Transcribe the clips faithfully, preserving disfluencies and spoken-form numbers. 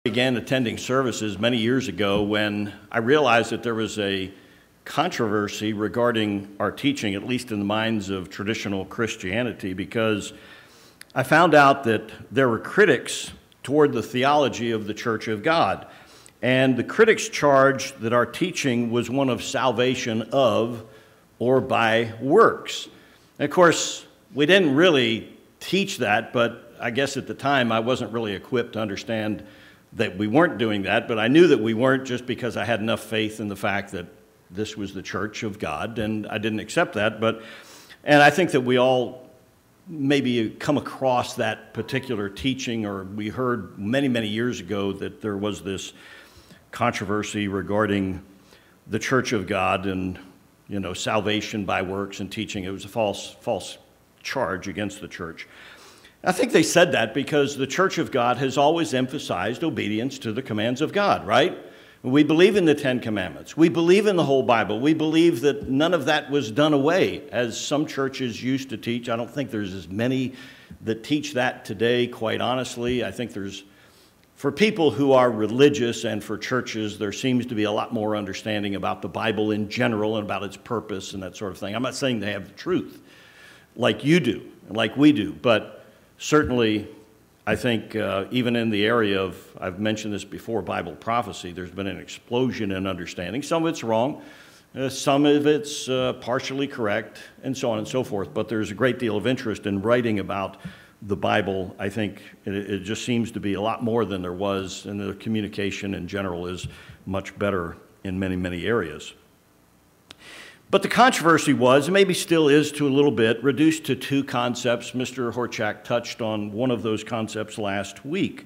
Began attending services many years ago when I realized that there was a controversy regarding our teaching, at least in the minds of traditional Christianity, because I found out that there were critics toward the theology of the Church of God. And the critics charged that our teaching was one of salvation of or by works. And of course, we didn't really teach that, but I guess at the time I wasn't really equipped to understand that we weren't doing that, but I knew that we weren't just because I had enough faith in the fact that this was the Church of God, and I didn't accept that. But, and I think that we all maybe come across that particular teaching, or we heard many, many years ago that there was this controversy regarding the Church of God and, you know, salvation by works and teaching. It was a false, false charge against the church. I think they said that because the Church of God has always emphasized obedience to the commands of God, right? We believe in the Ten Commandments. We believe in the whole Bible. We believe that none of that was done away, as some churches used to teach. I don't think there's as many that teach that today, quite honestly. I think there's, for people who are religious and for churches, there seems to be a lot more understanding about the Bible in general and about its purpose and that sort of thing. I'm not saying they have the truth like you do, like we do, but certainly, I think uh, even in the area of, I've mentioned this before, Bible prophecy, there's been an explosion in understanding. Some of it's wrong, uh, some of it's uh, partially correct, and so on and so forth. But there's a great deal of interest in writing about the Bible. I think it, it just seems to be a lot more than there was, and the communication in general is much better in many, many areas. But the controversy was, and maybe still is to a little bit, reduced to two concepts. Mister Horchak touched on one of those concepts last week.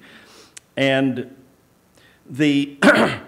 And the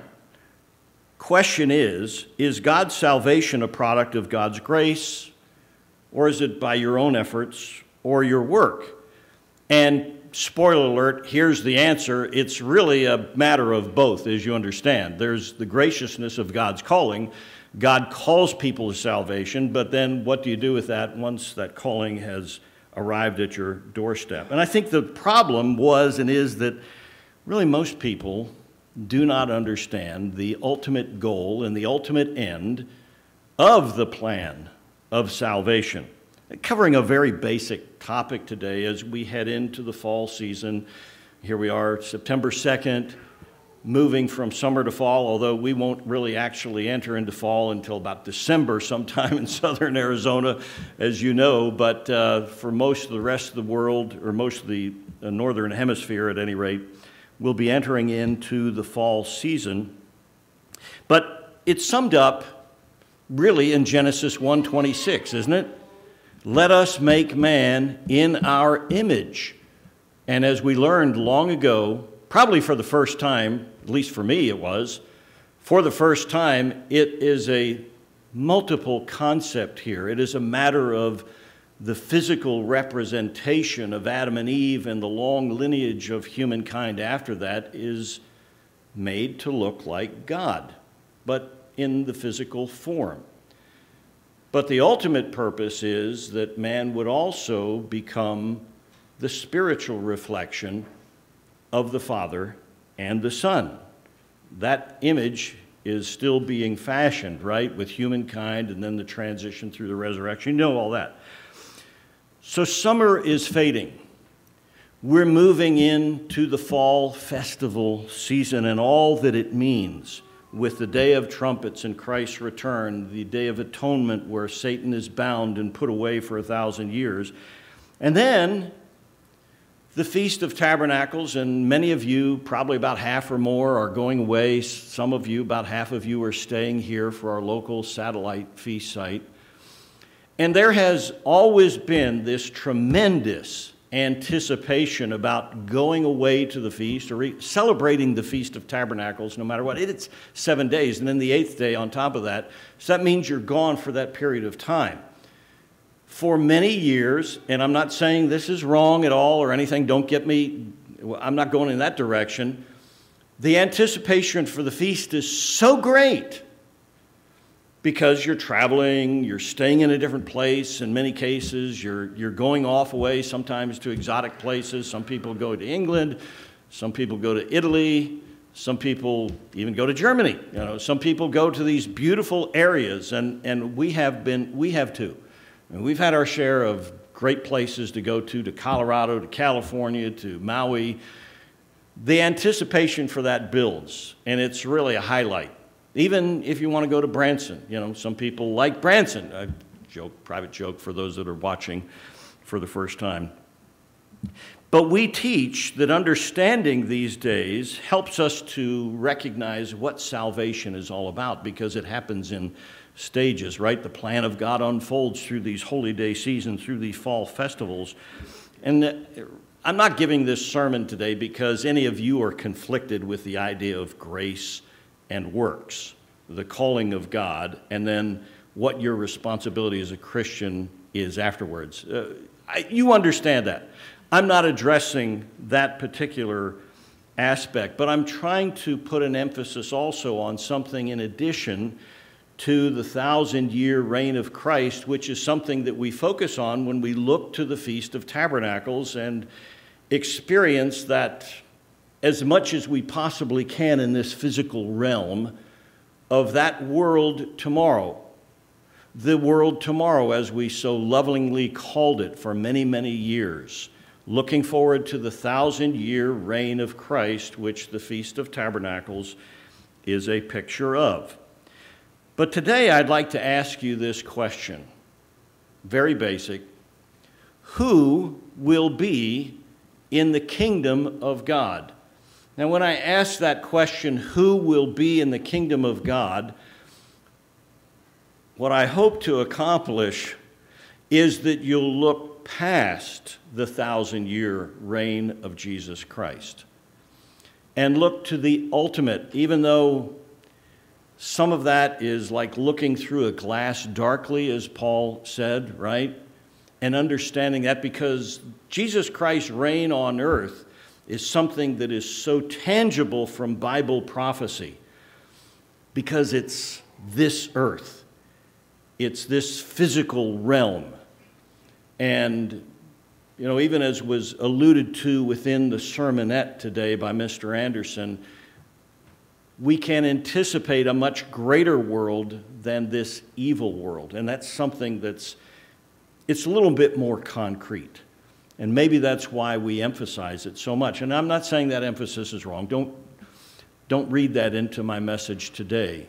question is, is God's salvation a product of God's grace, or is it by your own efforts or your work? And spoiler alert, here's the answer. It's really a matter of both, as you understand. There's the graciousness of God's calling. God calls people to salvation, but then what do you do with that once that calling has arrived at your doorstep? And I think the problem was and is that really most people do not understand the ultimate goal and the ultimate end of the plan of salvation. Covering a very basic topic today as we head into the fall season. Here we are, September second. Moving from summer to fall, although we won't really actually enter into fall until about December sometime in southern Arizona, as you know. But uh, for most of the rest of the world, or most of the uh, northern hemisphere at any rate, we'll be entering into the fall season. But it's summed up really in Genesis one twenty-six, isn't it? Let us make man in our image. And as we learned long ago, probably for the first time, at least for me it was, for the first time, it is a multiple concept here. It is a matter of the physical representation of Adam and Eve, and the long lineage of humankind after that is made to look like God, but in the physical form. But the ultimate purpose is that man would also become the spiritual reflection of the Father and the Son. That image is still being fashioned, right, with humankind and then the transition through the resurrection. You know all that. So summer is fading. We're moving into the fall festival season and all that it means, with the Day of Trumpets and Christ's return, the Day of Atonement where Satan is bound and put away for a thousand years. And then the Feast of Tabernacles, and many of you, probably about half or more, are going away. Some of you, about half of you, are staying here for our local satellite feast site. And there has always been this tremendous anticipation about going away to the feast, or re- celebrating the Feast of Tabernacles, no matter what. It's seven days, and then the eighth day on top of that. So that means you're gone for that period of time. For many years, and I'm not saying this is wrong at all or anything, don't get me, I'm not going in that direction. The anticipation for the feast is so great because you're traveling, you're staying in a different place. In many cases, you're, you're going off away, sometimes to exotic places. Some people go to England, Some people go to Italy. Some people even go to Germany. You know, some people go to these beautiful areas, and, and we have been, we have too. And we've had our share of great places to go to, to Colorado, to California, to Maui. The anticipation for that builds, and it's really a highlight. Even if you want to go to Branson, you know, some people like Branson. A joke, private joke for those that are watching for the first time. But we teach that understanding these days helps us to recognize what salvation is all about, because it happens in stages, right? The plan of God unfolds through these holy day seasons, through these fall festivals. And I'm not giving this sermon today because any of you are conflicted with the idea of grace and works, the calling of God, and then what your responsibility as a Christian is afterwards. Uh, I, you understand that. I'm not addressing that particular aspect, but I'm trying to put an emphasis also on something in addition to the thousand-year reign of Christ, which is something that we focus on when we look to the Feast of Tabernacles and experience that as much as we possibly can in this physical realm of that world tomorrow. The world tomorrow, as we so lovingly called it for many, many years, looking forward to the thousand-year reign of Christ, which the Feast of Tabernacles is a picture of. But today I'd like to ask you this question, very basic. Who will be in the kingdom of God? Now, when I ask that question, who will be in the kingdom of God, what I hope to accomplish is that you'll look past the thousand-year reign of Jesus Christ and look to the ultimate, even though some of that is like looking through a glass darkly, as Paul said, right? And understanding that because Jesus Christ's reign on earth is something that is so tangible from Bible prophecy because it's this earth. It's this physical realm. And, you know, even as was alluded to within the sermonette today by Mister Anderson, we can anticipate a much greater world than this evil world. And that's something that's, it's a little bit more concrete. And maybe that's why we emphasize it so much. And I'm not saying that emphasis is wrong. Don't, don't read that into my message today.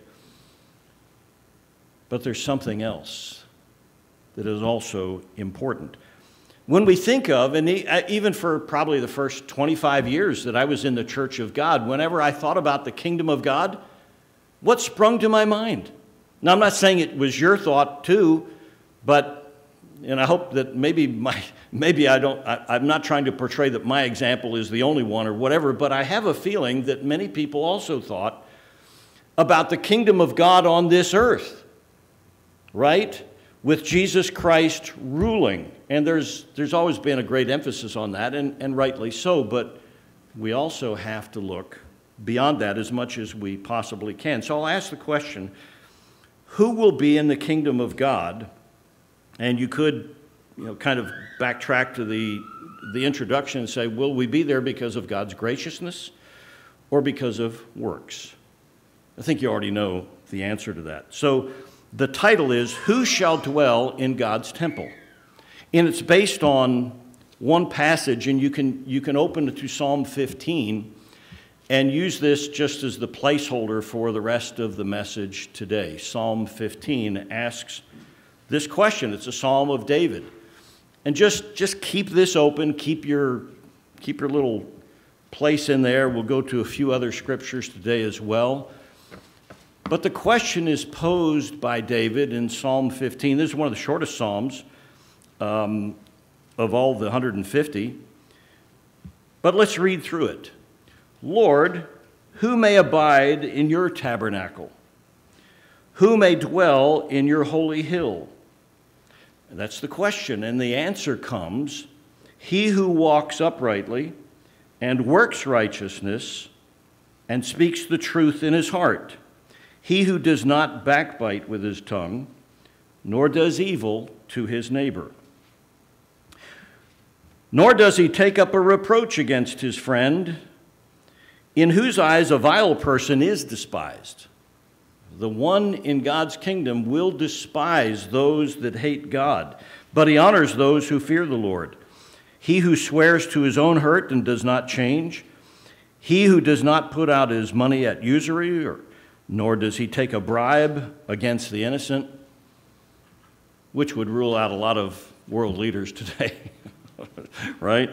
But there's something else that is also important. When we think of, and even for probably the first twenty-five years that I was in the Church of God, whenever I thought about the kingdom of God, what sprung to my mind? Now, I'm not saying it was your thought too, but, and I hope that maybe my, maybe I don't, I, I'm not trying to portray that my example is the only one or whatever, but I have a feeling that many people also thought about the kingdom of God on this earth, right? With Jesus Christ ruling. And there's, there's always been a great emphasis on that, and, and rightly so, but we also have to look beyond that as much as we possibly can. So I'll ask the question, who will be in the kingdom of God? And you could, you know, kind of backtrack to the, the introduction and say, will we be there because of God's graciousness or because of works? I think you already know the answer to that. So the title is, Who Shall Dwell in God's Temple? And it's based on one passage, and you can, you can open it to Psalm fifteen and use this just as the placeholder for the rest of the message today. Psalm fifteen asks this question. It's a psalm of David. And just, just keep this open, keep your, keep your little place in there. We'll go to a few other scriptures today as well. But the question is posed by David in Psalm fifteen. This is one of the shortest psalms um, of all the one hundred fifty. But let's read through it. Lord, who may abide in your tabernacle? Who may dwell in your holy hill? And that's the question, and the answer comes, he who walks uprightly and works righteousness and speaks the truth in his heart. He who does not backbite with his tongue, nor does evil to his neighbor. Nor does he take up a reproach against his friend, in whose eyes a vile person is despised. The one in God's kingdom will despise those that hate God, but he honors those who fear the Lord. He who swears to his own hurt and does not change, he who does not put out his money at usury, or, nor does he take a bribe against the innocent, which would rule out a lot of world leaders today, right?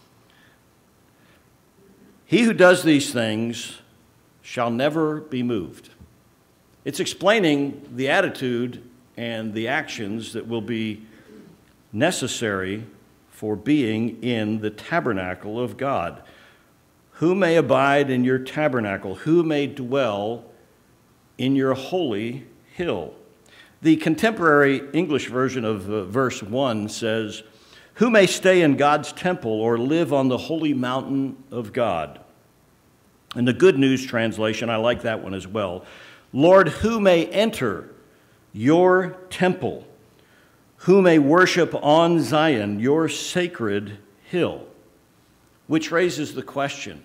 He who does these things shall never be moved. It's explaining the attitude and the actions that will be necessary for being in the tabernacle of God. Who may abide in your tabernacle? Who may dwell in your holy hill? The contemporary English version of uh, verse one says, who may stay in God's temple or live on the holy mountain of God? In the Good News translation, I like that one as well. Lord, who may enter your temple? Who may worship on Zion, your sacred hill? Which raises the question,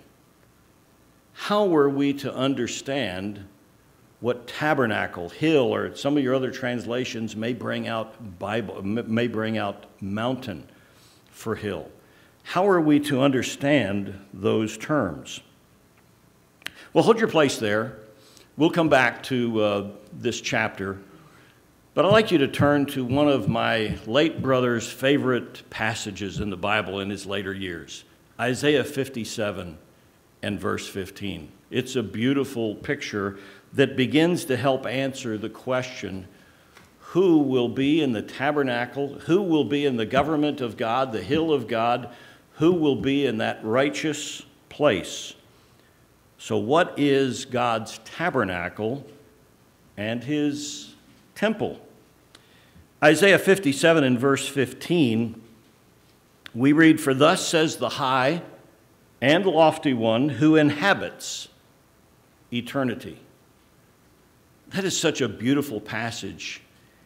how were we to understand what tabernacle, hill, or some of your other translations may bring out Bible, may bring out mountain for hill? How are we to understand those terms? Well, hold your place there. We'll come back to uh, this chapter, but I'd like you to turn to one of my late brother's favorite passages in the Bible in his later years, Isaiah fifty-seven and verse fifteen. It's a beautiful picture that begins to help answer the question, who will be in the tabernacle? Who will be in the government of God, the hill of God? Who will be in that righteous place? So what is God's tabernacle and his temple? Isaiah fifty-seven and verse fifteen, we read, for thus says the high and lofty one who inhabits eternity. That is such a beautiful passage.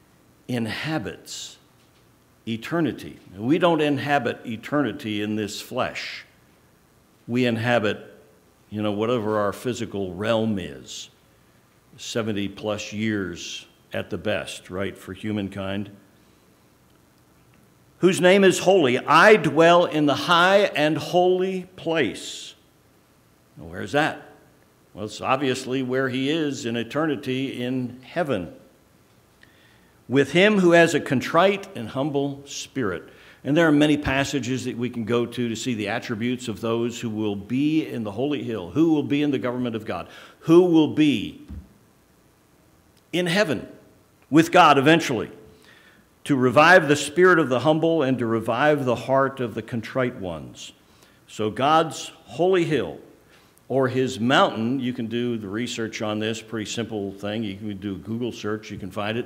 Inhabits eternity. We don't inhabit eternity in this flesh. We inhabit, you know, whatever our physical realm is, seventy plus years at the best, right, for humankind. Whose name is holy. I dwell in the high and holy place. Now, where's that? Well, it's obviously where he is in eternity in heaven. With him who has a contrite and humble spirit. And there are many passages that we can go to to see the attributes of those who will be in the holy hill, who will be in the government of God, who will be in heaven with God eventually, to revive the spirit of the humble and to revive the heart of the contrite ones. So God's holy hill, or his mountain, you can do the research on this, pretty simple thing. You can do a Google search, you can find it,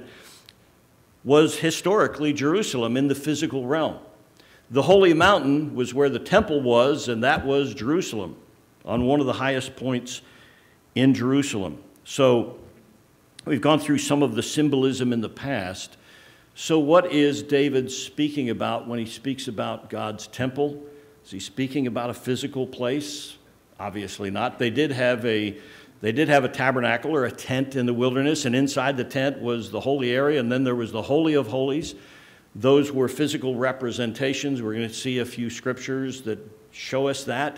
was historically Jerusalem in the physical realm. The holy mountain was where the temple was, and that was Jerusalem, on one of the highest points in Jerusalem. So we've gone through some of the symbolism in the past. So what is David speaking about when he speaks about God's temple? Is he speaking about a physical place? Obviously not. They did have a They did have a tabernacle or a tent in the wilderness, and inside the tent was the holy area, and then there was the Holy of Holies. Those were physical representations. We're going to see a few scriptures that show us that.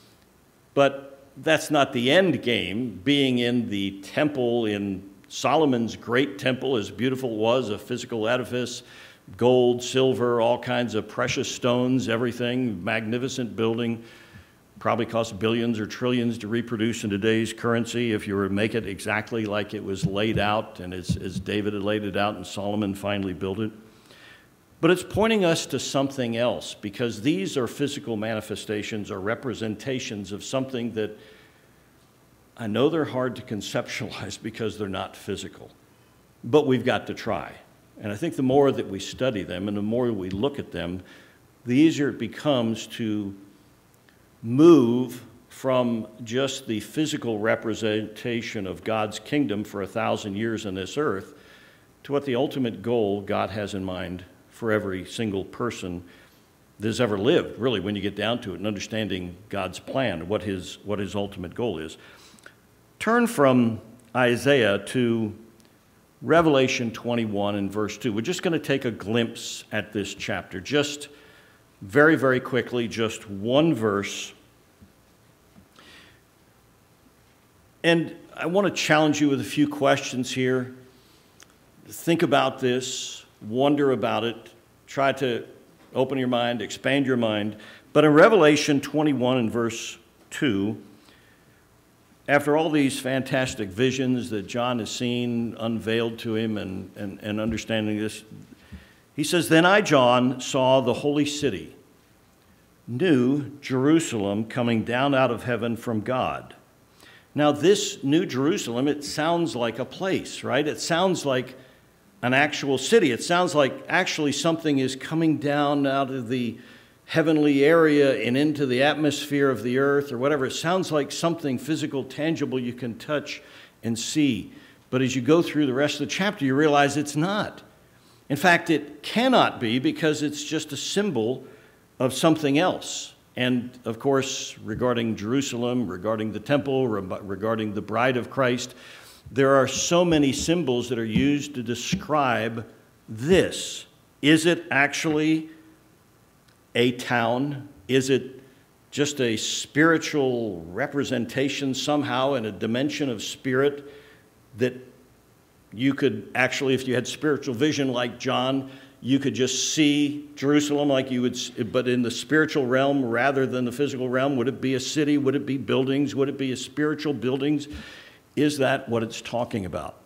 But that's not the end game. Being in the temple, in Solomon's great temple, as beautiful it was, a physical edifice, gold, silver, all kinds of precious stones, everything, magnificent building. Probably cost billions or trillions to reproduce in today's currency if you were to make it exactly like it was laid out and as, as David had laid it out and Solomon finally built it. But it's pointing us to something else, because these are physical manifestations or representations of something that I know they're hard to conceptualize because they're not physical, but we've got to try. And I think the more that we study them and the more we look at them, the easier it becomes to move from just the physical representation of God's kingdom for a thousand years on this earth to what the ultimate goal God has in mind for every single person that has ever lived, really, when you get down to it, and understanding God's plan, what his, what his ultimate goal is. Turn from Isaiah to Revelation twenty-one and verse two. We're just going to take a glimpse at this chapter, just very, very quickly, just one verse. And I want to challenge you with a few questions here. Think about this, wonder about it, try to open your mind, expand your mind. But in Revelation twenty-one and verse two, after all these fantastic visions that John has seen unveiled to him and, and, and understanding this, he says, "Then I, John, saw the holy city, New Jerusalem, coming down out of heaven from God." Now, this New Jerusalem, it sounds like a place, right? It sounds like an actual city. It sounds like actually something is coming down out of the heavenly area and into the atmosphere of the earth or whatever. It sounds like something physical, tangible you can touch and see. But as you go through the rest of the chapter, you realize it's not. In fact, it cannot be, because it's just a symbol of something else. And, of course, regarding Jerusalem, regarding the temple, regarding the bride of Christ, there are so many symbols that are used to describe this. Is it actually a town? Is it just a spiritual representation somehow in a dimension of spirit that you could actually, if you had spiritual vision like John, you could just see Jerusalem like you would, but in the spiritual realm rather than the physical realm? Would it be a city? Would it be buildings? Would it be a spiritual buildings? Is that what it's talking about?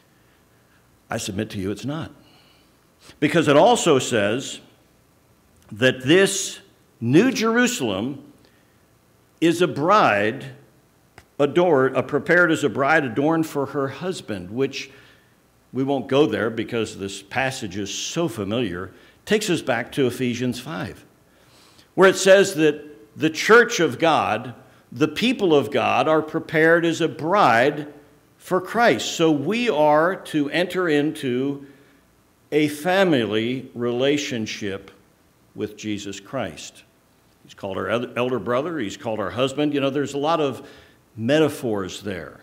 I submit to you it's not. Because it also says that this New Jerusalem is a bride adored, uh, prepared as a bride adorned for her husband, which we won't go there because this passage is so familiar. Takes us back to Ephesians five, where it says that the church of God, the people of God, are prepared as a bride for Christ. So we are to enter into a family relationship with Jesus Christ. He's called our elder brother. He's called our husband. You know, there's a lot of metaphors there.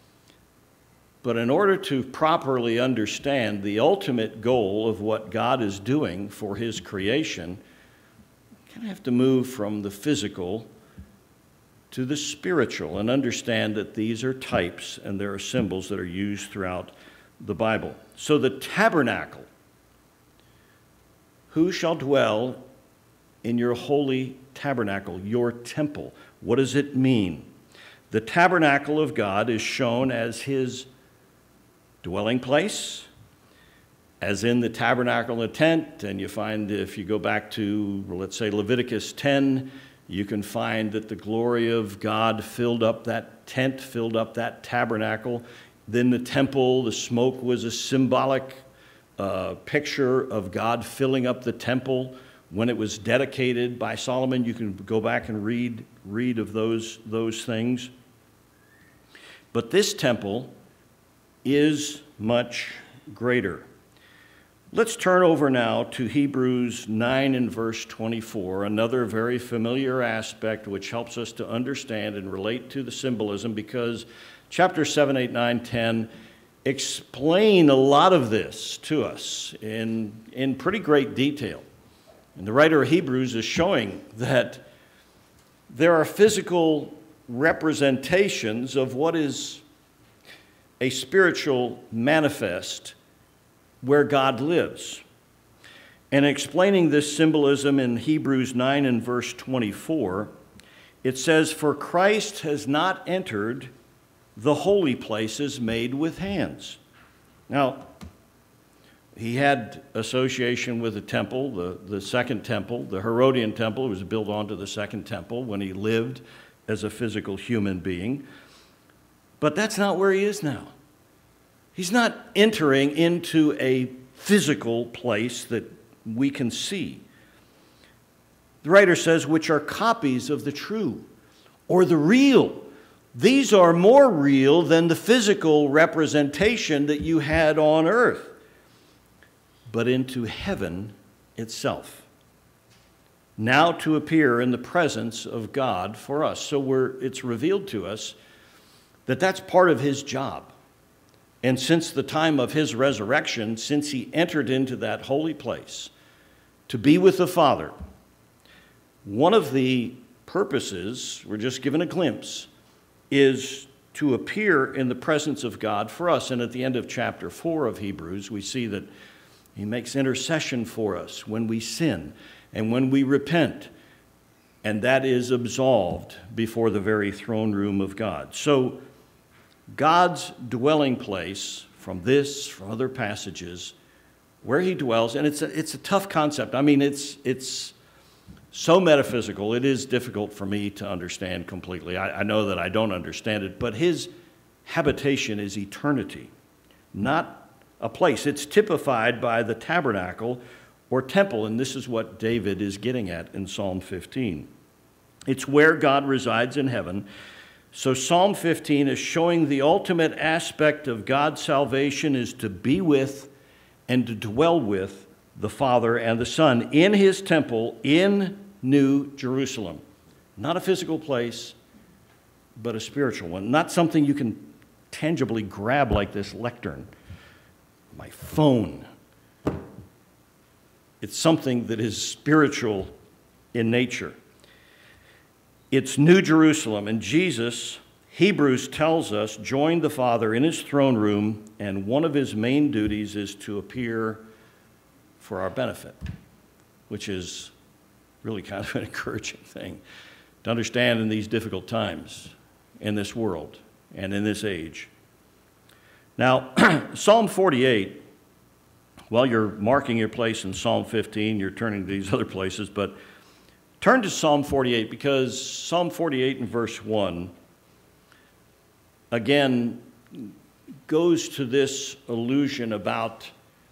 But in order to properly understand the ultimate goal of what God is doing for his creation, you kind of have to move from the physical to the spiritual and understand that these are types and there are symbols that are used throughout the Bible. So the tabernacle, who shall dwell in your holy tabernacle, your temple? What does it mean? The tabernacle of God is shown as his dwelling place, as in the tabernacle and the tent. And you find, if you go back to, let's say, Leviticus ten, you can find that the glory of God filled up that tent, filled up that tabernacle. Then the temple, the smoke was a symbolic uh, picture of God filling up the temple when it was dedicated by Solomon. You can go back and read, read of those, those things. But this temple is much greater. Let's turn over now to Hebrews nine and verse twenty-four, another very familiar aspect which helps us to understand and relate to the symbolism, because chapter seven, eight, nine, ten explain a lot of this to us in, in pretty great detail. And the writer of Hebrews is showing that there are physical representations of what is a spiritual manifest where God lives. And explaining this symbolism in Hebrews nine and verse twenty-four, it says, "For Christ has not entered the holy places made with hands." Now, he had association with the temple, the, the second temple, the Herodian temple. It was built onto the second temple when he lived as a physical human being. But that's not where he is now. He's not entering into a physical place that we can see. The writer says, which are copies of the true or the real. These are more real than the physical representation that you had on earth, but into heaven itself. now to appear in the presence of God for us. So we're, it's revealed to us that that's part of his job. And since the time of his resurrection, since he entered into that holy place to be with the Father, one of the purposes, we're just given a glimpse, is to appear in the presence of God for us. And at the end of chapter four of Hebrews, we see that he makes intercession for us when we sin and when we repent, and that is absolved before the very throne room of God. So God's dwelling place, from this, from other passages, where he dwells, and it's a, it's a tough concept. I mean, it's, it's so metaphysical, it is difficult for me to understand completely. I, I know that I don't understand it, but his habitation is eternity, not a place. It's typified by the tabernacle or temple, and this is what David is getting at in Psalm fifteen. It's where God resides in heaven. So Psalm fifteen is showing the ultimate aspect of God's salvation is to be with and to dwell with the Father and the Son in his temple in New Jerusalem. Not a physical place, but a spiritual one. Not something you can tangibly grab like this lectern, my phone. It's something that is spiritual in nature. It's New Jerusalem, and Jesus, Hebrews tells us, joined the Father in his throne room, and one of his main duties is to appear for our benefit, which is really kind of an encouraging thing to understand in these difficult times in this world and in this age. Now, Psalm forty-eight, while you're marking your place in Psalm fifteen, you're turning to these other places, but turn to Psalm forty-eight, because Psalm forty-eight and verse one, again, goes to this illusion about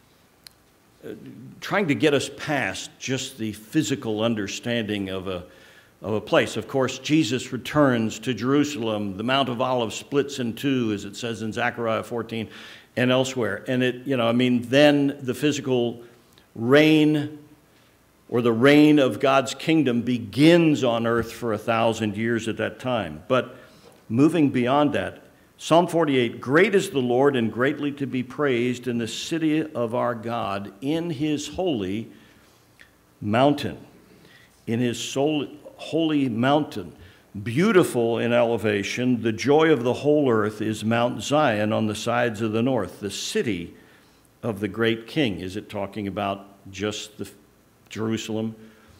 uh, trying to get us past just the physical understanding of a, of a place. Of course, Jesus returns to Jerusalem. The Mount of Olives splits in two, as it says in Zechariah fourteen and elsewhere. And it, you know, I mean, then the physical reign or the reign of God's kingdom begins on earth for a thousand years at that time. But moving beyond that, Psalm forty-eight, great is the Lord and greatly to be praised in the city of our God, in his holy mountain, in his soul, holy mountain, beautiful in elevation. The joy of the whole earth is Mount Zion on the sides of the north, the city of the great king. Is it talking about just the Jerusalem,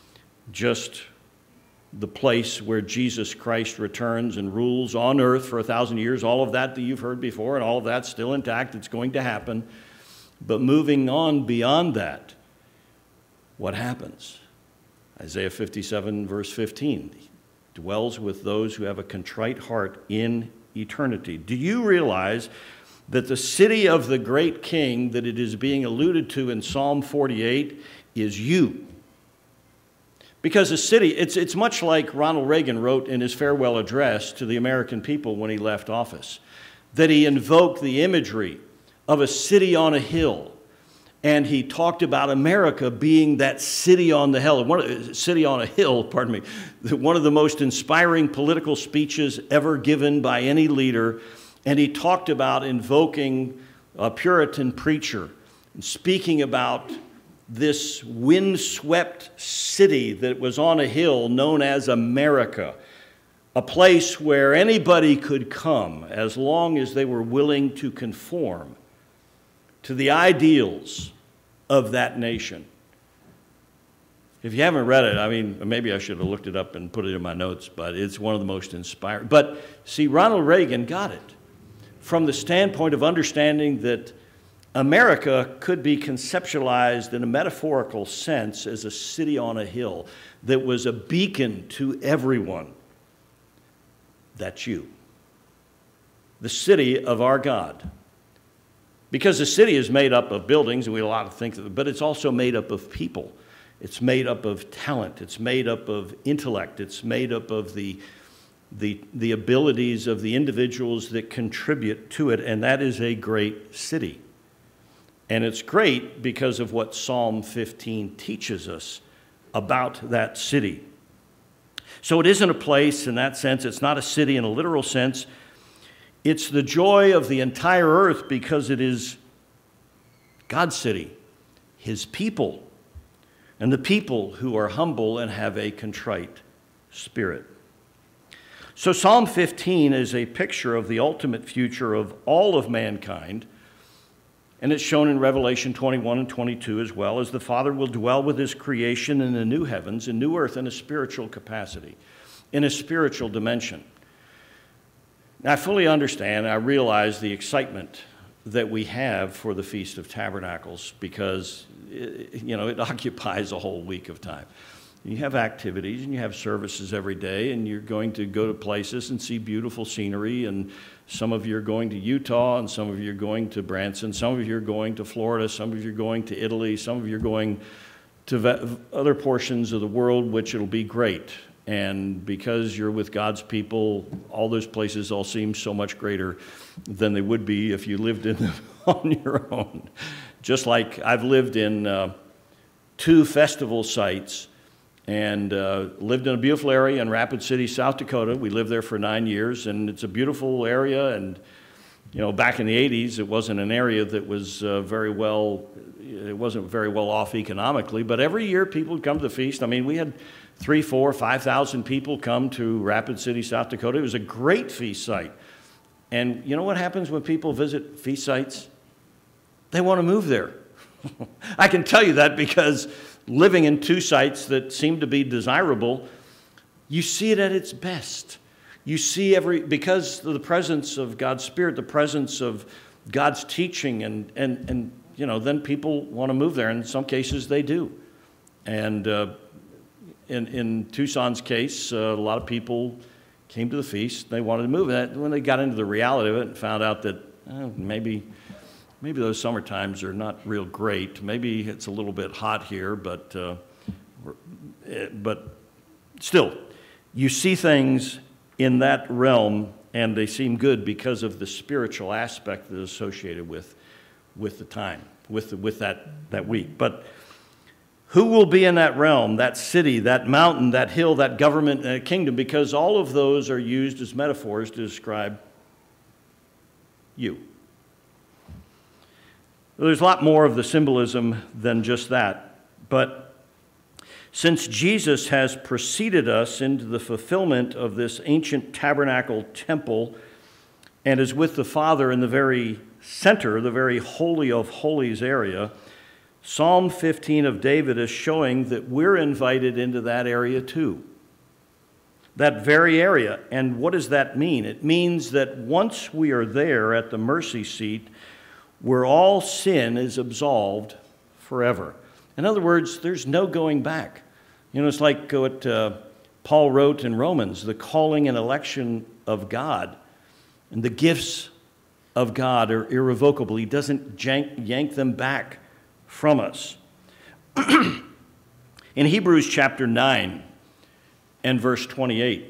just the place where Jesus Christ returns and rules on earth for a thousand years? All of that that you've heard before, and all of that's still intact. It's going to happen. But moving on beyond that, what happens? Isaiah fifty-seven, verse fifteen, he dwells with those who have a contrite heart in eternity. Do you realize that the city of the great king that it is being alluded to in Psalm forty-eight is you? Because a city, it's, it's much like Ronald Reagan wrote in his farewell address to the American people when he left office, that he invoked the imagery of a city on a hill, and he talked about America being that city on the hill, one, city on a hill, pardon me, one of the most inspiring political speeches ever given by any leader, and he talked about invoking a Puritan preacher, and speaking about this windswept city that was on a hill known as America, a place where anybody could come as long as they were willing to conform to the ideals of that nation. If you haven't read it, I mean, maybe I should have looked it up and put it in my notes, but it's one of the most inspiring. But see, Ronald Reagan got it from the standpoint of understanding that America could be conceptualized in a metaphorical sense as a city on a hill that was a beacon to everyone. That's you. The city of our God. Because the city is made up of buildings, and we have a lot of things, but it's also made up of people. It's made up of talent. It's made up of intellect. It's made up of the, the, the abilities of the individuals that contribute to it, and that is a great city. And it's great because of what Psalm fifteen teaches us about that city. So it isn't a place in that sense. It's not a city in a literal sense. It's the joy of the entire earth because it is God's city, his people, and the people who are humble and have a contrite spirit. So Psalm fifteen is a picture of the ultimate future of all of mankind, and it's shown in Revelation twenty-one and twenty-two as well, as the Father will dwell with his creation in the new heavens and new earth in a spiritual capacity, in a spiritual dimension. Now, I fully understand, I realize the excitement that we have for the Feast of Tabernacles because, you know, it occupies a whole week of time. You have activities and you have services every day, and you're going to go to places and see beautiful scenery, and some of you are going to Utah, and some of you are going to Branson, some of you are going to Florida, some of you are going to Italy, some of you are going to other portions of the world, which it'll be great. And because you're with God's people, all those places all seem so much greater than they would be if you lived in them on your own. Just like I've lived in uh, two festival sites and uh, lived in a beautiful area in Rapid City, South Dakota. We lived there for nine years, and it's a beautiful area. And, you know, back in the eighties, it wasn't an area that was uh, very well, it wasn't very well off economically. But every year, people would come to the feast. I mean, we had three, four, five thousand people come to Rapid City, South Dakota. It was a great feast site. And you know what happens when people visit feast sites? They want to move there. I can tell you that because living in two sites that seem to be desirable, you see it at its best. You see every, because of the presence of God's Spirit, the presence of God's teaching, and, and, and you know, then people want to move there. In some cases, they do. And uh, in, in Tucson's case, uh, a lot of people came to the feast. They wanted to move. And when they got into the reality of it and found out that eh, maybe... Maybe those summer times are not real great. Maybe it's a little bit hot here, but uh, but still, you see things in that realm, and they seem good because of the spiritual aspect that is associated with with the time, with the, with that that week. But who will be in that realm, that city, that mountain, that hill, that government, and kingdom? Because all of those are used as metaphors to describe you. There's a lot more of the symbolism than just that, but since Jesus has preceded us into the fulfillment of this ancient tabernacle temple and is with the Father in the very center, the very holy of holies area, Psalm fifteen of David is showing that we're invited into that area too. That very area. And what does that mean? It means that once we are there at the mercy seat, where all sin is absolved forever. In other words, there's no going back. You know, it's like what uh, Paul wrote in Romans, the calling and election of God and the gifts of God are irrevocable. He doesn't jank, yank them back from us. In Hebrews chapter nine and verse twenty-eight,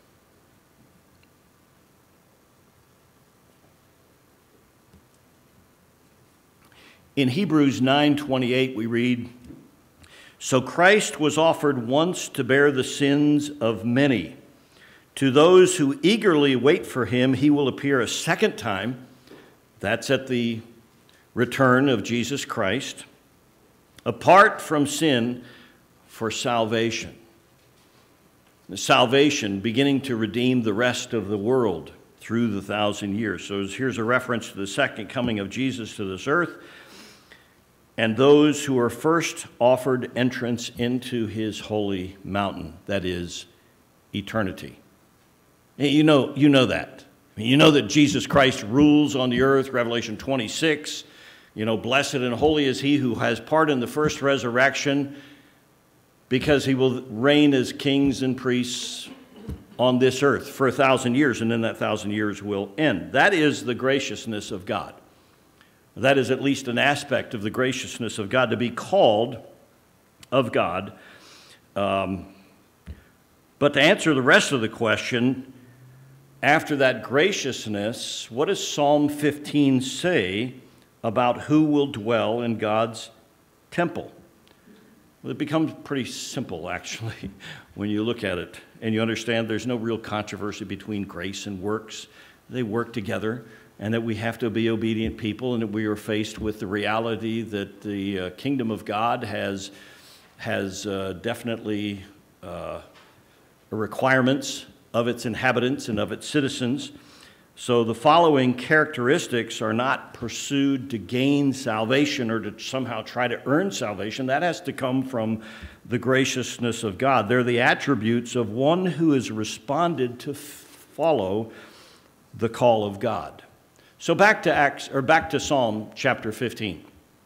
In Hebrews nine twenty-eight, we read, "So Christ was offered once to bear the sins of many. To those who eagerly wait for him, he will appear a second time." That's at the return of Jesus Christ. "Apart from sin for salvation." The salvation beginning to redeem the rest of the world through the thousand years. So here's a reference to the second coming of Jesus to this earth, and those who are first offered entrance into his holy mountain, that is, eternity. You know, you know that. You know that Jesus Christ rules on the earth, Revelation twenty-six. You know, blessed and holy is he who has part in the first resurrection, because he will reign as kings and priests on this earth for a thousand years, and then that thousand years will end. That is the graciousness of God. That is at least an aspect of the graciousness of God, to be called of God. Um, but to answer the rest of the question, after that graciousness, what does Psalm fifteen say about who will dwell in God's temple? Well, it becomes pretty simple, actually, when you look at it and you understand there's no real controversy between grace and works. They work together, and that we have to be obedient people, and that we are faced with the reality that the uh, kingdom of God has, has uh, definitely uh, requirements of its inhabitants and of its citizens. So the following characteristics are not pursued to gain salvation or to somehow try to earn salvation. That has to come from the graciousness of God. They're the attributes of one who has responded to follow the call of God. So back to Acts, or back to Psalm chapter fifteen.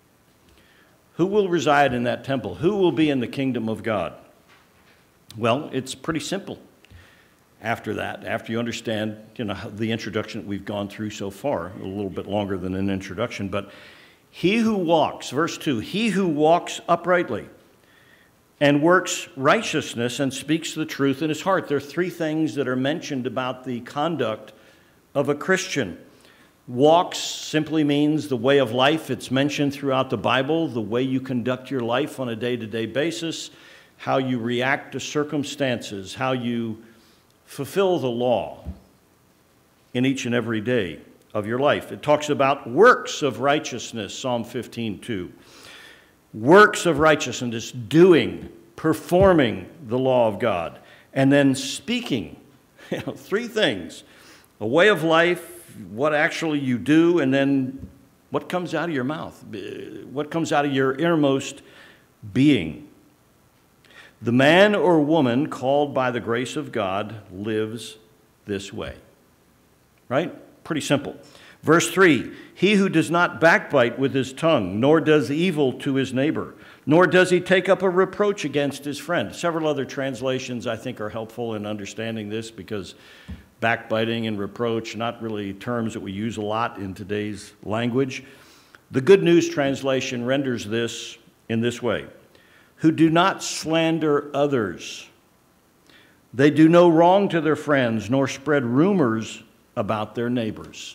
Who will reside in that temple? Who will be in the kingdom of God? Well, it's pretty simple. After that, after you understand, you know, the introduction that we've gone through so far, a little bit longer than an introduction, but he who walks, verse two, he who walks uprightly and works righteousness and speaks the truth in his heart. There are three things that are mentioned about the conduct of a Christian. Walks simply means the way of life. It's mentioned throughout the Bible, the way you conduct your life on a day-to-day basis, how you react to circumstances, how you fulfill the law in each and every day of your life. It talks about works of righteousness, Psalm fifteen two. Works of righteousness, doing, performing the law of God, and then speaking. You know, three things: a way of life, what actually you do, and then what comes out of your mouth, what comes out of your innermost being. The man or woman called by the grace of God lives this way. Right? Pretty simple. Verse three, he who does not backbite with his tongue, nor does evil to his neighbor, nor does he take up a reproach against his friend. Several other translations I think are helpful in understanding this, because backbiting and reproach, not really terms that we use a lot in today's language. The Good News translation renders this in this way: who do not slander others. They do no wrong to their friends, nor spread rumors about their neighbors.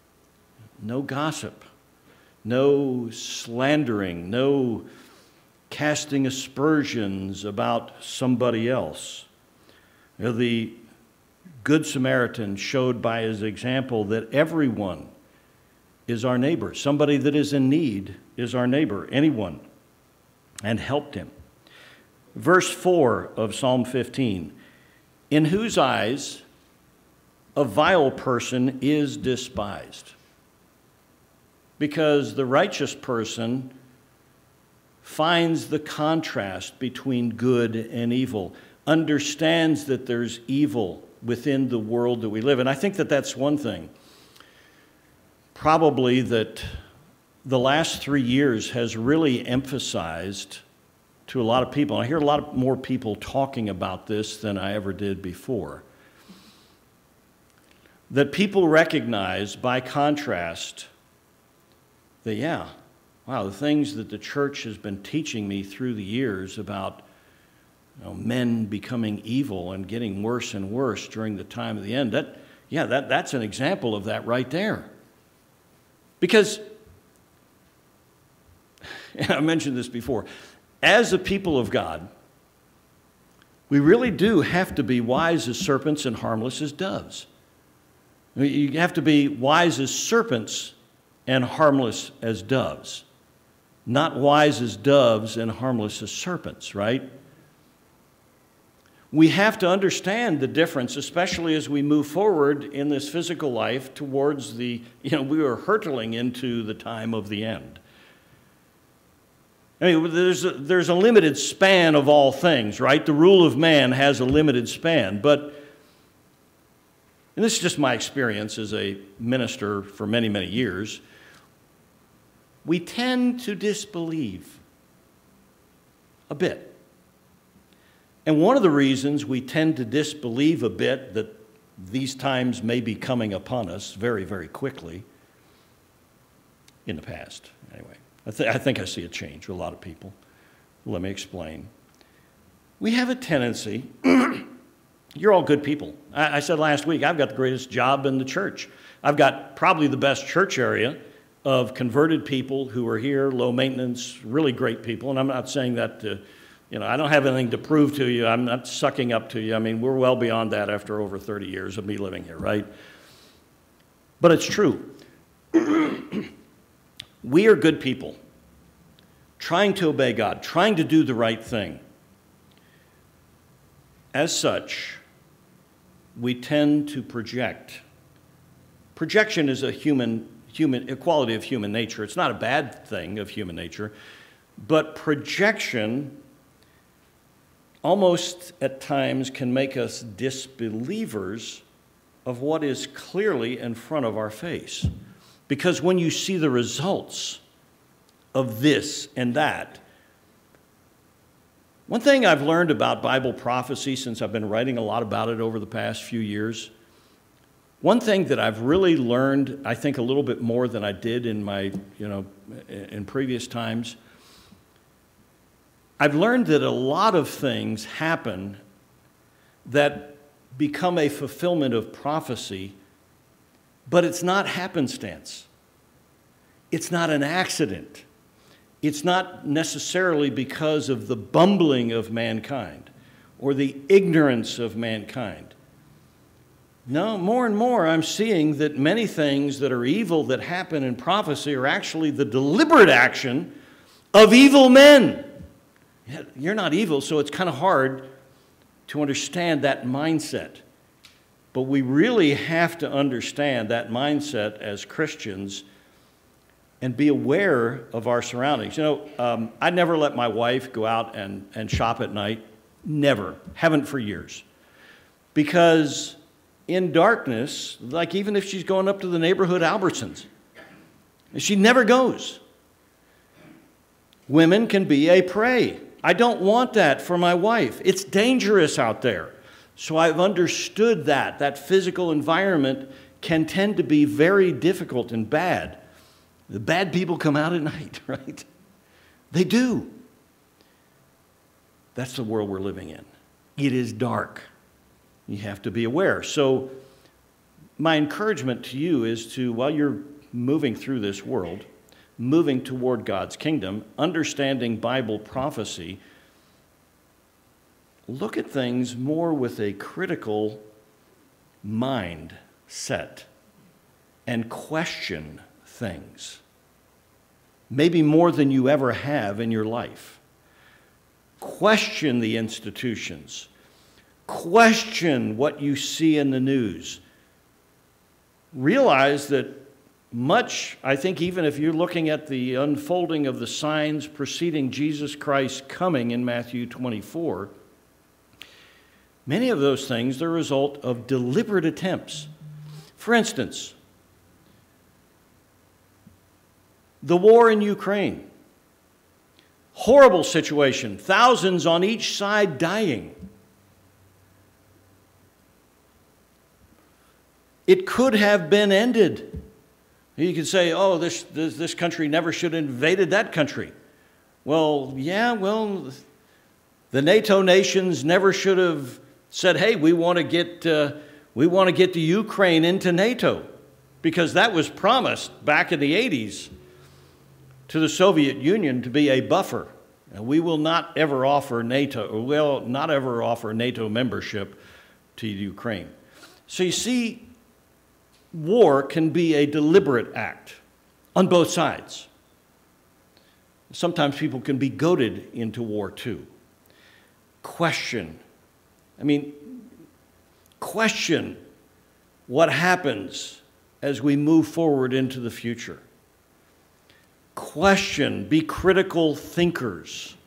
No gossip, no slandering, no casting aspersions about somebody else. You know, the Good Samaritan showed by his example that everyone is our neighbor. Somebody that is in need is our neighbor, anyone, and helped him. Verse four of Psalm fifteen, in whose eyes a vile person is despised. Because the righteous person finds the contrast between good and evil, understands that there's evil within the world that we live in. I think that that's one thing, probably, that the last three years has really emphasized to a lot of people. I hear a lot more people talking about this than I ever did before. That people recognize, by contrast, that, yeah, wow, the things that the church has been teaching me through the years about, you know, men becoming evil and getting worse and worse during the time of the end, that, yeah, that, that's an example of that right there. Because, and I mentioned this before, as a people of God, we really do have to be wise as serpents and harmless as doves. You have to be wise as serpents and harmless as doves, not wise as doves and harmless as serpents, right? We have to understand the difference, especially as we move forward in this physical life towards the, you know, we are hurtling into the time of the end. I mean, there's a, there's a limited span of all things, right? The rule of man has a limited span, but, and this is just my experience as a minister for many, many years, we tend to disbelieve a bit. And one of the reasons we tend to disbelieve a bit that these times may be coming upon us very, very quickly, in the past, anyway. I, th- I think I see a change with a lot of people. Let me explain. We have a tendency, you're all good people. I, I said last week, I've got the greatest job in the church. I've got probably the best church area of converted people who are here, low maintenance, really great people. And I'm not saying that to You know, I don't have anything to prove to you. I'm not sucking up to you. I mean, we're well beyond that after over thirty years of me living here, right? But it's true. We are good people, trying to obey God, trying to do the right thing. As such, we tend to project. Projection is a human, human, a quality of human nature. It's not a bad thing of human nature, but projection almost at times can make us disbelievers of what is clearly in front of our face. Because when you see the results of this and that, one thing I've learned about Bible prophecy since I've been writing a lot about it over the past few years, one thing that I've really learned, I think a little bit more than I did in my, you know, in previous times, I've learned that a lot of things happen that become a fulfillment of prophecy, but it's not happenstance. It's not an accident. It's not necessarily because of the bumbling of mankind or the ignorance of mankind. No, more and more I'm seeing that many things that are evil that happen in prophecy are actually the deliberate action of evil men. You're not evil, so it's kind of hard to understand that mindset. But we really have to understand that mindset as Christians and be aware of our surroundings. You know, um, I never let my wife go out and, and shop at night. Never. Haven't for years. Because in darkness, like even if she's going up to the neighborhood Albertsons, she never goes. Women can be a prey. I don't want that for my wife. It's dangerous out there. So I've understood that. That physical environment can tend to be very difficult and bad. The bad people come out at night, right? They do. That's the world we're living in. It is dark. You have to be aware. So my encouragement to you is to, while you're moving through this world, moving toward God's kingdom, understanding Bible prophecy, look at things more with a critical mindset and question things, maybe more than you ever have in your life. Question the institutions. Question what you see in the news. Realize that much, I think even if you're looking at the unfolding of the signs preceding Jesus Christ coming in Matthew twenty-four, many of those things are the result of deliberate attempts. For instance, the war in Ukraine. Horrible situation. Thousands on each side dying. It could have been ended. You could say, oh, this, this, this country never should have invaded that country. Well, yeah, well, the NATO nations never should have said, hey, we want to get, uh, we want to get the Ukraine into NATO, because that was promised back in the eighties to the Soviet Union to be a buffer. And we will not ever offer NATO, or will not ever offer NATO membership to Ukraine. So you see, war can be a deliberate act on both sides. Sometimes people can be goaded into war too. Question. I mean, question what happens as we move forward into the future. Question, be critical thinkers.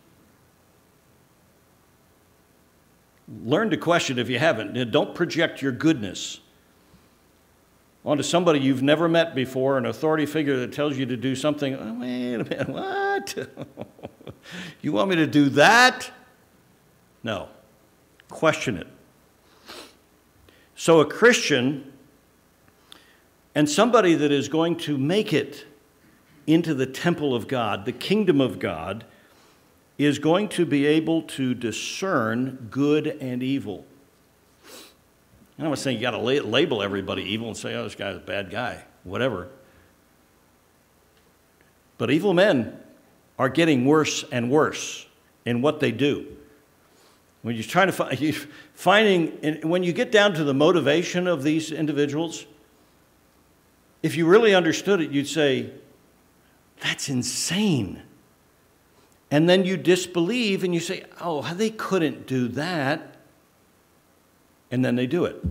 Learn to question if you haven't. Don't project your goodness onto somebody you've never met before, an authority figure that tells you to do something. Oh, wait a minute, what? You want me to do that? No. Question it. So a Christian and somebody that is going to make it into the temple of God, the kingdom of God, is going to be able to discern good and evil. I'm not saying you got to label everybody evil and say, oh, this guy's a bad guy, whatever. But evil men are getting worse and worse in what they do. When you're trying to find, you're finding, when you get down to the motivation of these individuals, if you really understood it, you'd say, that's insane. And then you disbelieve and you say, oh, they couldn't do that. And then they do it.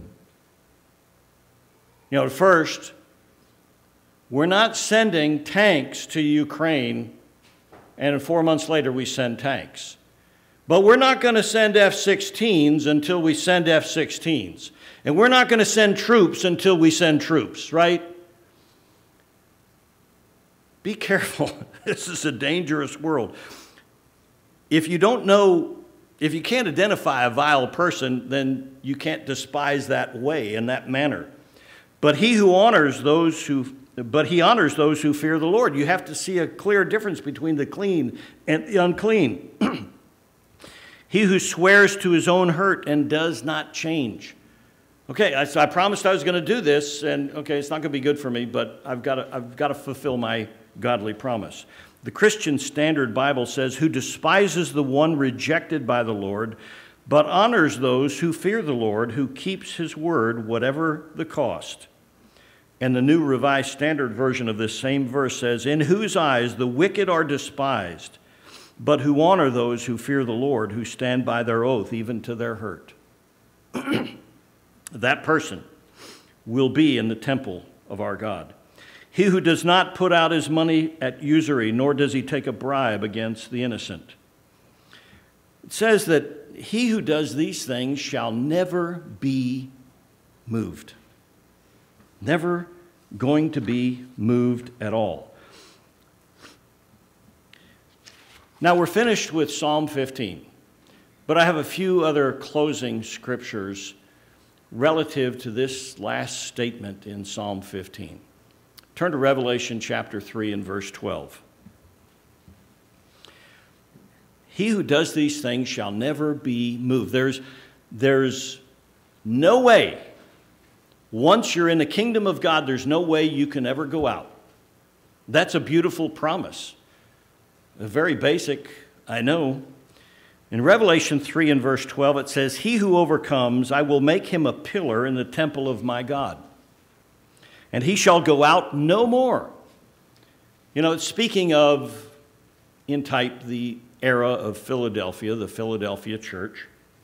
You know, at first, we're not sending tanks to Ukraine, and four months later we send tanks. But we're not going to send F sixteens until we send F sixteens. And we're not going to send troops until we send troops, right? Be careful. This is a dangerous world. If you don't know, if you can't identify a vile person, then you can't despise that way, in that manner. But he who honors those who, but he honors those who fear the Lord. You have to see a clear difference between the clean and the unclean. He who swears to his own hurt and does not change. Okay, I, so I promised I was going to do this, and okay, it's not going to be good for me, but I've got to, I've got to fulfill my godly promise. The Christian Standard Bible says, who despises the one rejected by the Lord, but honors those who fear the Lord, who keeps his word, whatever the cost. And the New Revised Standard Version of this same verse says, in whose eyes the wicked are despised, but who honor those who fear the Lord, who stand by their oath, even to their hurt. That person will be in the temple of our God. He who does not put out his money at usury, nor does he take a bribe against the innocent. It says that he who does these things shall never be moved. Never going to be moved at all. Now we're finished with Psalm fifteen, but I have a few other closing scriptures relative to this last statement in Psalm fifteen. Turn to Revelation chapter three and verse twelve. He who does these things shall never be moved. There's, there's no way, once you're in the kingdom of God, there's no way you can ever go out. That's a beautiful promise. A very basic, I know. In Revelation three and verse twelve, it says, he who overcomes, I will make him a pillar in the temple of my God, and he shall go out no more. You know, speaking of, in type, the era of Philadelphia, the Philadelphia church,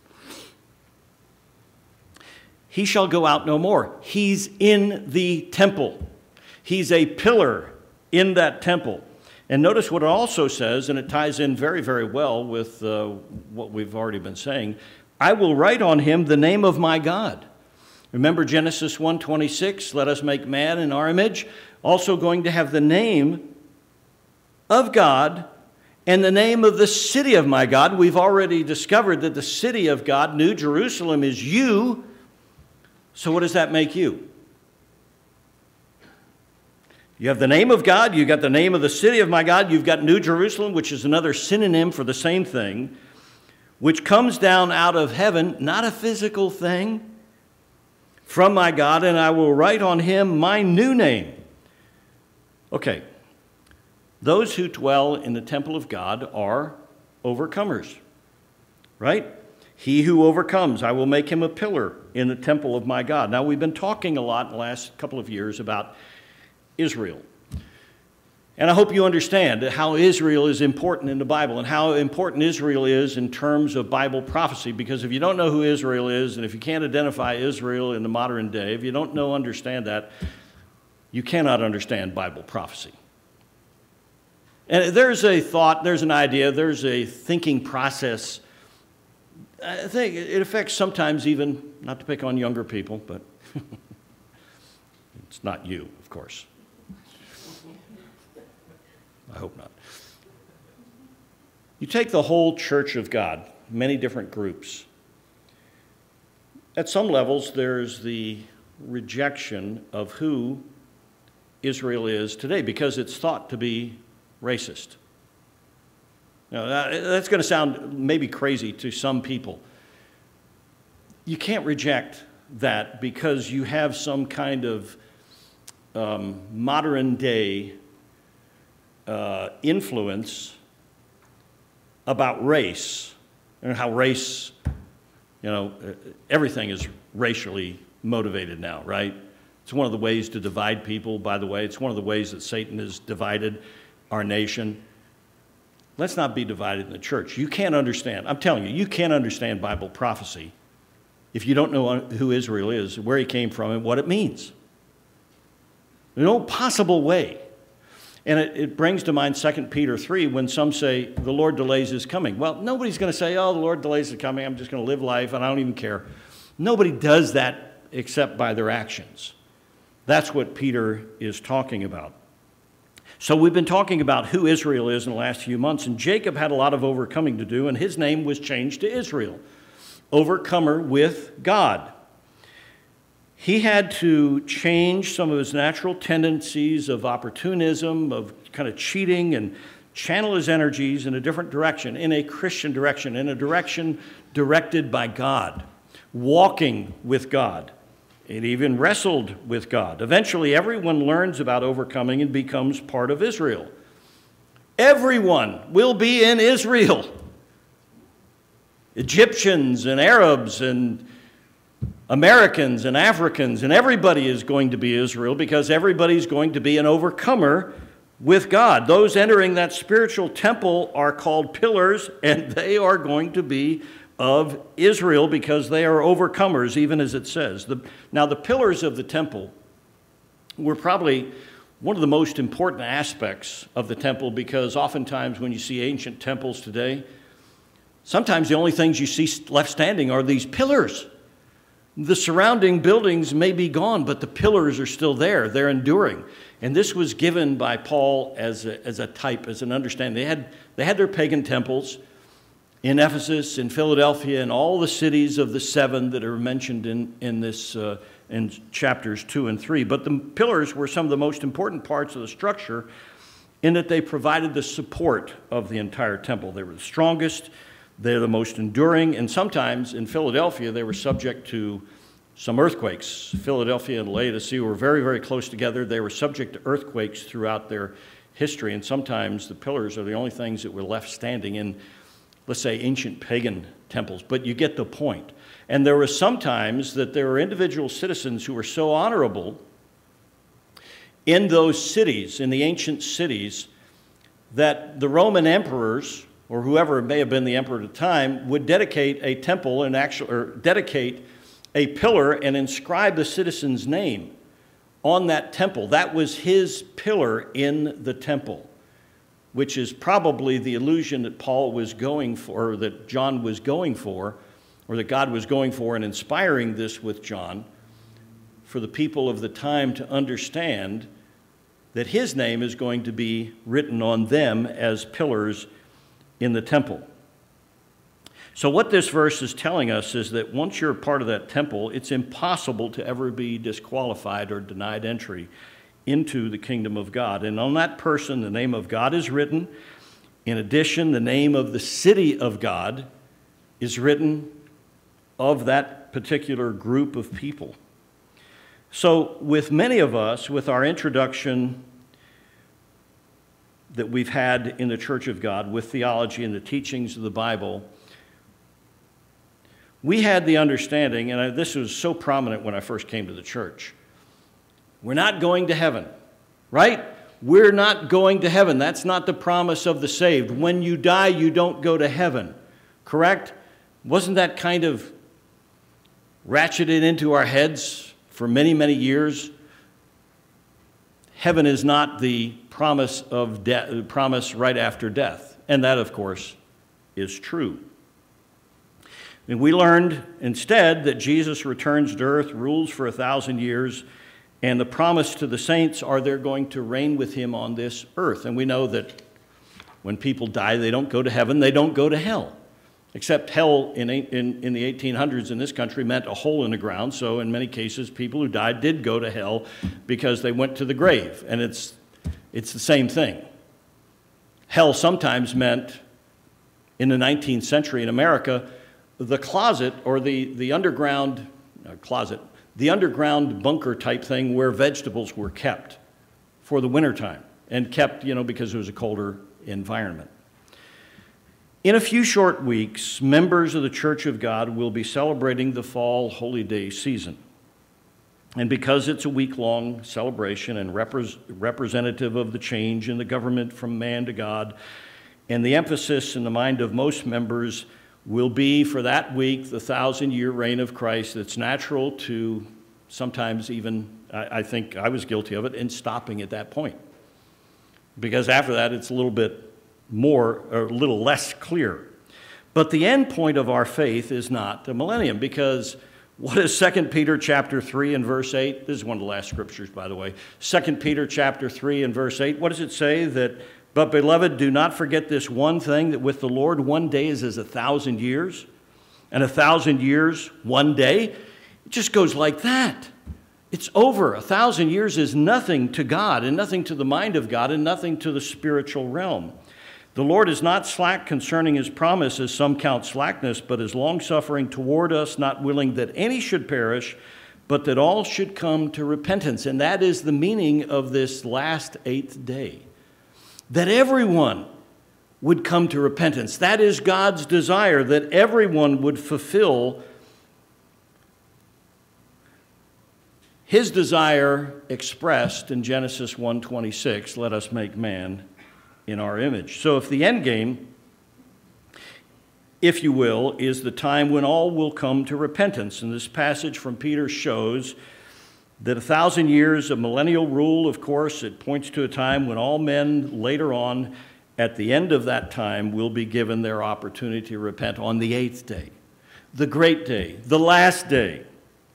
he shall go out no more. He's in the temple. He's a pillar in that temple. And notice what it also says, and it ties in very, very well with uh, what we've already been saying. I will write on him the name of my God. Remember Genesis one twenty-six, let us make man in our image. Also going to have the name of God and the name of the city of my God. We've already discovered that the city of God, New Jerusalem, is you. So what does that make you? You have the name of God, you've got the name of the city of my God, you've got New Jerusalem, which is another synonym for the same thing, which comes down out of heaven, not a physical thing, from my God, and I will write on him my new name. Okay, those who dwell in the temple of God are overcomers, right? He who overcomes, I will make him a pillar in the temple of my God. Now, we've been talking a lot in the last couple of years about Israel. And I hope you understand how Israel is important in the Bible and how important Israel is in terms of Bible prophecy. Because if you don't know who Israel is, and if you can't identify Israel in the modern day, if you don't know, understand that, you cannot understand Bible prophecy. And there's a thought, there's an idea, there's a thinking process. I think it affects sometimes even, not to pick on younger people, but it's not you, of course. I hope not. You take the whole church of God, many different groups. At some levels, there's the rejection of who Israel is today because it's thought to be racist. Now, that's going to sound maybe crazy to some people. You can't reject that because you have some kind of um, modern day Uh, influence about race and how race, you know, everything is racially motivated now, right? It's one of the ways to divide people, by the way. It's one of the ways that Satan has divided our nation. Let's not be divided in the church. You can't understand, I'm telling you, you can't understand Bible prophecy if you don't know who Israel is, where he came from, and what it means. There's no possible way. And it, it brings to mind Second Peter three when some say, the Lord delays his coming. Well, nobody's going to say, oh, the Lord delays his coming, I'm just going to live life, and I don't even care. Nobody does that except by their actions. That's what Peter is talking about. So we've been talking about who Israel is in the last few months, and Jacob had a lot of overcoming to do, and his name was changed to Israel, overcomer with God. He had to change some of his natural tendencies of opportunism, of kind of cheating, and channel his energies in a different direction, in a Christian direction, in a direction directed by God, walking with God. It even wrestled with God. Eventually, everyone learns about overcoming and becomes part of Israel. Everyone will be in Israel. Egyptians and Arabs and Americans and Africans, and everybody is going to be Israel because everybody's going to be an overcomer with God. Those entering that spiritual temple are called pillars, and they are going to be of Israel because they are overcomers, even as it says. The, now, the pillars of the temple were probably one of the most important aspects of the temple because oftentimes when you see ancient temples today, sometimes the only things you see left standing are these pillars. The surrounding buildings may be gone, but the pillars are still there. They're enduring. And this was given by Paul as a, as a type, as an understanding. They had, they had their pagan temples in Ephesus, in Philadelphia, and all the cities of the seven that are mentioned in, in, this, uh, in chapters two and three. But the pillars were some of the most important parts of the structure in that they provided the support of the entire temple. They were the strongest. They're the most enduring, and sometimes in Philadelphia they were subject to some earthquakes. Philadelphia and Laodicea were very, very close together. They were subject to earthquakes throughout their history, and sometimes the pillars are the only things that were left standing in, let's say, ancient pagan temples. But you get the point. And there were sometimes that there were individual citizens who were so honorable in those cities, in the ancient cities, that the Roman emperors, or whoever may have been the emperor at the time, would dedicate a temple and actually, or dedicate a pillar and inscribe the citizen's name on that temple. That was his pillar in the temple, which is probably the illusion that Paul was going for, or that John was going for, or that God was going for and inspiring this with John, for the people of the time to understand that his name is going to be written on them as pillars in the temple. So what this verse is telling us is that once you're a part of that temple, it's impossible to ever be disqualified or denied entry into the kingdom of God. And on that person, the name of God is written. In addition, the name of the city of God is written of that particular group of people. So with many of us, with our introduction that we've had in the Church of God with theology and the teachings of the Bible, we had the understanding, and I, this was so prominent when I first came to the church, we're not going to heaven, right? We're not going to heaven. That's not the promise of the saved. When you die, you don't go to heaven, correct? Wasn't that kind of ratcheted into our heads for many, many years? Heaven is not the promise of de- promise right after death. And that, of course, is true. And we learned instead that Jesus returns to earth, rules for a thousand years, and the promise to the saints are they're going to reign with him on this earth. And we know that when people die, they don't go to heaven, they don't go to hell. Except hell in, in, in the eighteen hundreds in this country meant a hole in the ground. So in many cases, people who died did go to hell because they went to the grave. And it's, it's the same thing. Hell sometimes meant, in the nineteenth century in America, the closet or the, the underground uh, closet, the underground bunker type thing where vegetables were kept for the wintertime and kept, you know, because it was a colder environment. In a few short weeks, members of the Church of God will be celebrating the fall holy day season. And because it's a week-long celebration and repre- representative of the change in the government from man to God, and the emphasis in the mind of most members will be for that week the thousand-year reign of Christ, it's natural to sometimes even, I, I think I was guilty of it, in stopping at that point. Because after that, it's a little bit more, or a little less clear. But the end point of our faith is not the millennium, because what is Second Peter chapter three and verse eight? This is one of the last scriptures, by the way. Second Peter chapter three and verse eight. What does it say? That, but beloved, do not forget this one thing, that with the Lord one day is as a thousand years, and a thousand years one day. It just goes like that. It's over. A thousand years is nothing to God, and nothing to the mind of God, and nothing to the spiritual realm. The Lord is not slack concerning his promise, as some count slackness, but is longsuffering toward us, not willing that any should perish, but that all should come to repentance. And that is the meaning of this last eighth day. That everyone would come to repentance. That is God's desire, that everyone would fulfill his desire expressed in Genesis one twenty-six, let us make man in our image. So if the end game, if you will, is the time when all will come to repentance, and this passage from Peter shows that a thousand years of millennial rule, of course, it points to a time when all men later on, at the end of that time, will be given their opportunity to repent on the eighth day, the great day, the last day.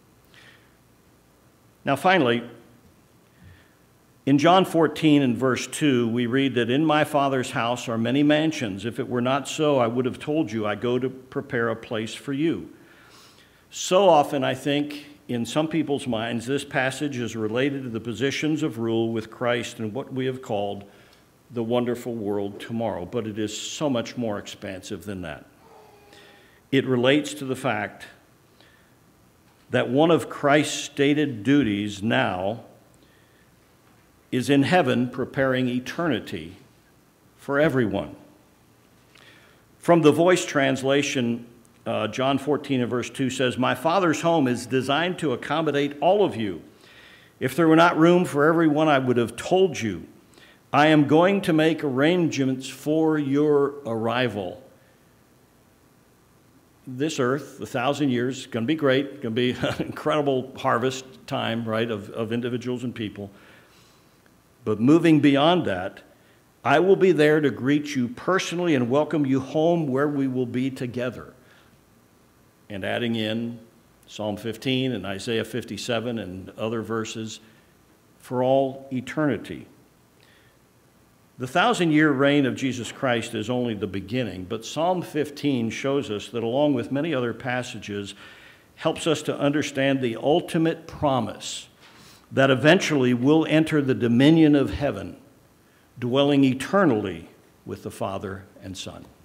Now finally, in John fourteen and verse two, we read that in my Father's house are many mansions. If it were not so, I would have told you, I go to prepare a place for you. So often, I think, in some people's minds, this passage is related to the positions of rule with Christ and what we have called the wonderful world tomorrow. But it is so much more expansive than that. It relates to the fact that one of Christ's stated duties now is in heaven preparing eternity for everyone. From the Voice translation, uh, John fourteen and verse two says, my Father's home is designed to accommodate all of you. If there were not room for everyone, I would have told you. I am going to make arrangements for your arrival. This earth, the thousand years, is going to be great. It's going to be an incredible harvest time, right, of, of individuals and people. But moving beyond that, I will be there to greet you personally and welcome you home where we will be together. And adding in Psalm fifteen and Isaiah fifty-seven and other verses, for all eternity. The thousand-year reign of Jesus Christ is only the beginning, but Psalm fifteen shows us that, along with many other passages, helps us to understand the ultimate promise that eventually we'll enter the dominion of heaven, dwelling eternally with the Father and Son.